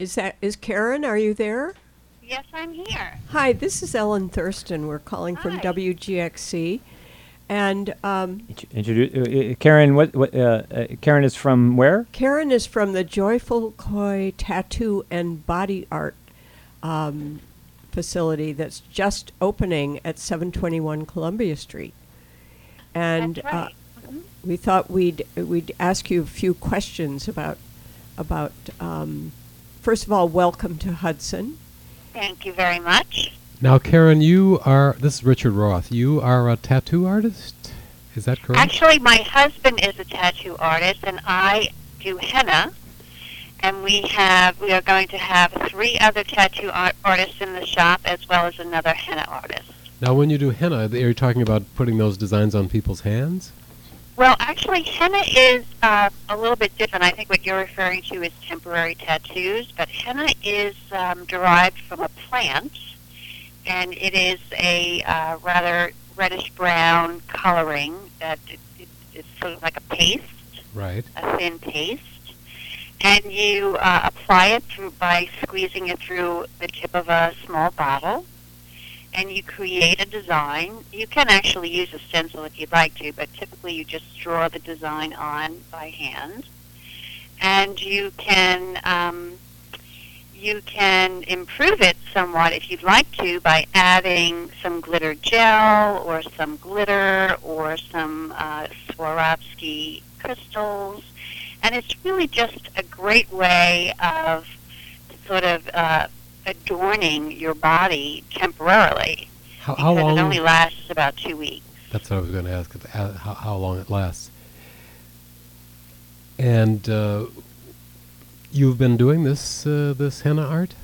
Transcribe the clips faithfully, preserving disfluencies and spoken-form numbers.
Is that is Karen? Are you there? Yes, I'm here. Hi, this is Ellen Thurston. We're calling from Hi. W G X C, and um, Introduce uh, uh, Karen. What? What? Uh, uh, Karen is from where? Karen is from the Joyful Koi Tattoo and Body Art um, facility that's just opening at seven twenty-one Columbia Street, and That's right. uh, Mhm. we thought we'd we'd ask you a few questions about about. Um, first of all, welcome to Hudson. Thank you very much. Now, Karen, you are, this is Richard Roth, you are a tattoo artist? Is that correct? Actually, my husband is a tattoo artist, and I do henna. And we have we are going to have three other tattoo art- artists in the shop, as well as another henna artist. Now, when you do henna, are you talking about putting those designs on people's hands? Well, actually, henna is uh, a little bit different. I think what you're referring to is temporary tattoos, but henna is um, derived from a plant, and it is a uh, rather reddish-brown coloring that it, it, it's sort of like a paste, Right. a thin paste, and you uh, apply it through by squeezing it through the tip of a small bottle, and you create a design. You can actually use a stencil if you'd like to, but typically you just draw the design on by hand. And you can um, you can improve it somewhat if you'd like to by adding some glitter gel or some glitter or some uh, Swarovski crystals. And it's really just a great way of sort of uh, adorning your body temporarily, How, how because long? it only lasts about two weeks. That's what I was going to ask, uh, how, how long it lasts. And uh, you've been doing this uh, this henna art?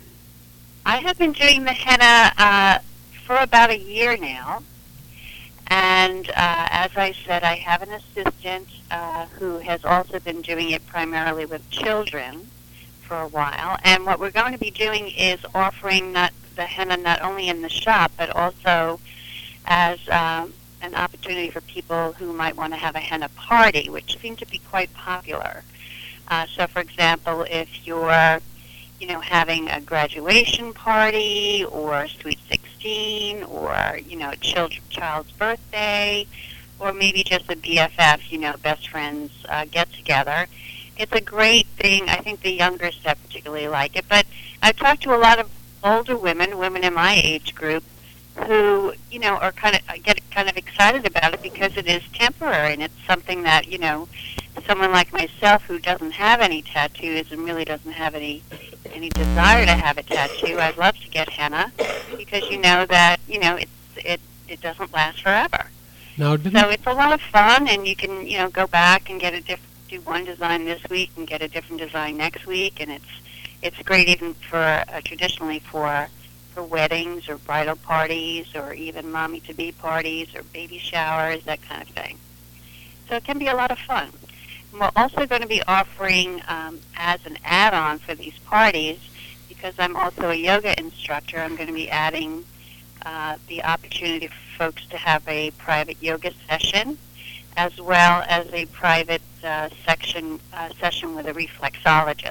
I have been doing the henna uh, for about a year now, and uh, as I said, I have an assistant uh, who has also been doing it primarily with children for a while. And what we're going to be doing is offering not the henna not only in the shop, but also as um, an opportunity for people who might want to have a henna party, which seem to be quite popular. Uh, so, for example, if you're, you know, having a graduation party or a sweet sixteen or, you know, a child, child's birthday, or maybe just a B F F, you know, best friends uh, get together, it's a great thing. I think the younger set particularly like it. But I've talked to a lot of older women, women in my age group, who, you know, are kind of get kind of excited about it because it is temporary and it's something that, you know, someone like myself who doesn't have any tattoos and really doesn't have any any desire to have a tattoo, I'd love to get henna because you know that, you know, it's it it doesn't last forever. Now, didn't So it's a lot of fun, and you can, you know, go back and get a diff- do one design this week and get a different design next week, and it's it's great even for uh, traditionally for for weddings or bridal parties or even mommy-to-be parties or baby showers, that kind of thing. So it can be a lot of fun. And we're also going to be offering um, as an add-on for these parties, because I'm also a yoga instructor, I'm going to be adding uh, the opportunity for folks to have a private yoga session as well as a private uh, section uh, session with a reflexologist.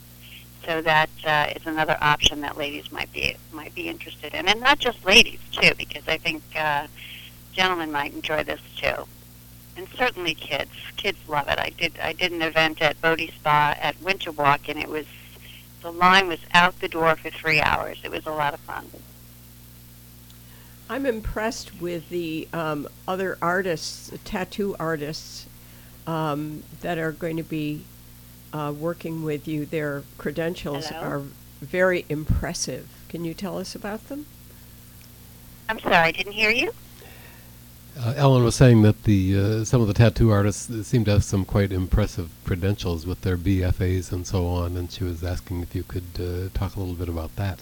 So that uh, is another option that ladies might be might be interested in, and not just ladies too, because I think uh, gentlemen might enjoy this too, and certainly kids. Kids love it. I did I did an event at Bodhi Spa at Winter Walk, and it was the line was out the door for three hours. It was a lot of fun. I'm impressed with the um, other artists, tattoo artists, um, that are going to be uh, working with you. Their credentials Hello? are very impressive. Can you tell us about them? I'm sorry, I didn't hear you. Uh, Ellen was saying that the uh, some of the tattoo artists uh, seem to have some quite impressive credentials with their B F As and so on, and she was asking if you could uh, talk a little bit about that.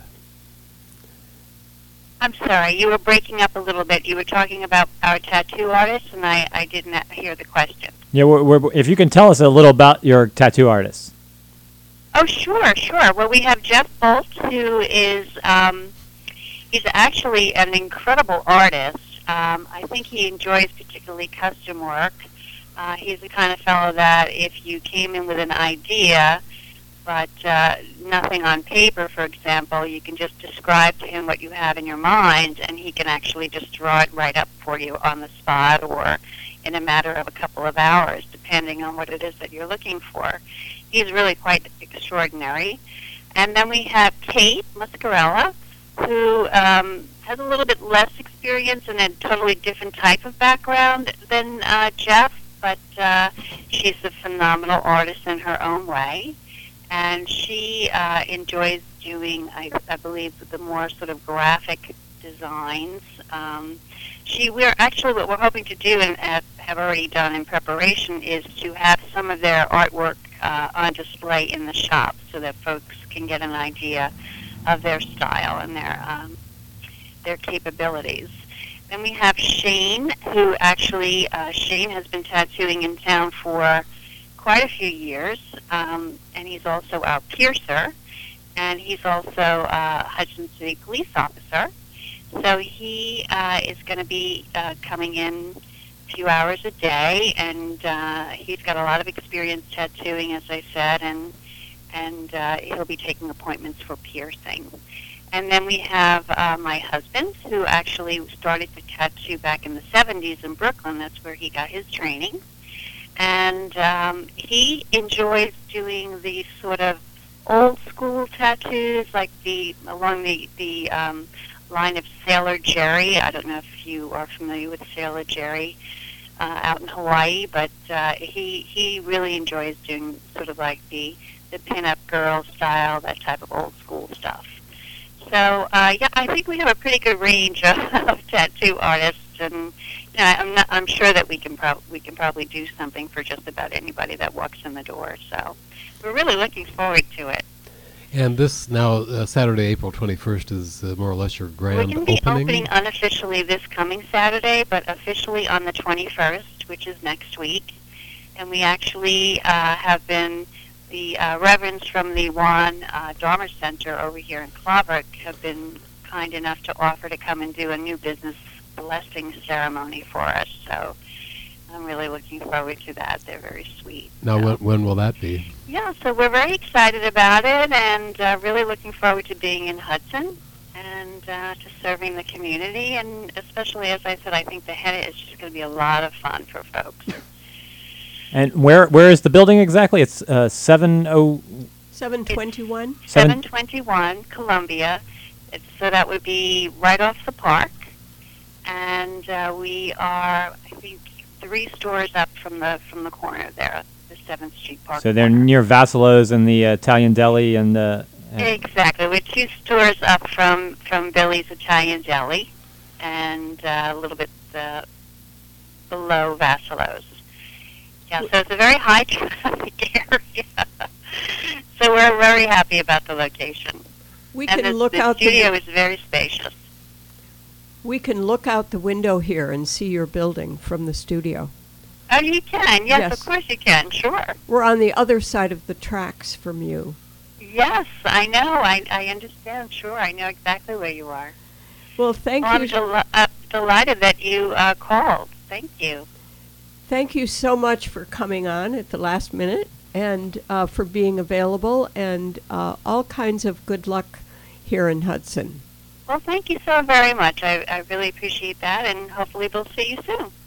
I'm sorry, you were breaking up a little bit. You were talking about our tattoo artists, and I, I did not hear the question. Yeah, we're, we're, if you can tell us a little about your tattoo artist. Oh, sure, sure. Well, we have Jeff Bolt, who is, um, he's actually an incredible artist. Um, I think he enjoys particularly custom work. Uh, he's the kind of fellow that if you came in with an idea, but uh, nothing on paper, for example. You can just describe to him what you have in your mind, and he can actually just draw it right up for you on the spot or in a matter of a couple of hours, depending on what it is that you're looking for. He's really quite extraordinary. And then we have Kate Muscarella, who um, has a little bit less experience and a totally different type of background than uh, Jeff, but uh, she's a phenomenal artist in her own way. And she uh, enjoys doing, I, I believe, the more sort of graphic designs. Um, she, we're actually, what we're hoping to do and uh, have already done in preparation is to have some of their artwork uh, on display in the shop so that folks can get an idea of their style and their um, their capabilities. Then we have Shane, who actually, uh, Shane has been tattooing in town for quite a few years, um, and he's also our piercer, and he's also a Hudson City police officer. So he uh, is going to be uh, coming in a few hours a day, and uh, he's got a lot of experience tattooing, as I said, and and uh, he'll be taking appointments for piercing. And then we have uh, my husband, who actually started to tattoo back in the seventies in Brooklyn. That's where he got his training. And um, he enjoys doing these sort of old school tattoos, like the along the, the um, line of Sailor Jerry. I don't know if you are familiar with Sailor Jerry uh, out in Hawaii, but uh, he, he really enjoys doing sort of like the, the pin-up girl style, that type of old school stuff. So, uh, yeah, I think we have a pretty good range of, of tattoo artists, and you know, I'm not, I'm sure that we can prob- we can probably do something for just about anybody that walks in the door. So, we're really looking forward to it. And this now uh, Saturday, April twenty-first, is uh, more or less your grand We're going to be opening. opening unofficially this coming Saturday, but officially on the twenty-first, which is next week. And we actually uh, have been. The uh, reverends from the Juan uh, Dharma Center over here in Claverick have been kind enough to offer to come and do a new business blessing ceremony for us. So I'm really looking forward to that. They're very sweet. Now, so. when, when will that be? Yeah, so we're very excited about it and uh, really looking forward to being in Hudson and uh, to serving the community. And especially, as I said, I think the henna is just going to be a lot of fun for folks. And where where is the building exactly? It's uh, seven oh seven twenty-one? seven twenty-one Columbia. It's, so that would be right off the park. And uh, we are, I think, three stores up from the from the corner there, the seventh Street Park. So they're corner. near Vassallo's and the uh, Italian Deli and the. Uh, Exactly. We're two stores up from, from Billy's Italian Deli and uh, a little bit uh, below Vassallo's. Yeah, so it's a very high traffic area. So we're very happy about the location. We and can the, look the out studio the is very spacious. we can look out the window here and see your building from the studio. Oh, you can. Yes, Yes. of course you can. Sure. We're on the other side of the tracks from you. Yes, I know. I, I understand. Sure, I know exactly where you are. Well, thank well, you. I'm del- uh, delighted that you uh, called. Thank you. Thank you so much for coming on at the last minute and uh, for being available, and uh, all kinds of good luck here in Hudson. Well, thank you so very much. I, I really appreciate that, and hopefully we'll see you soon.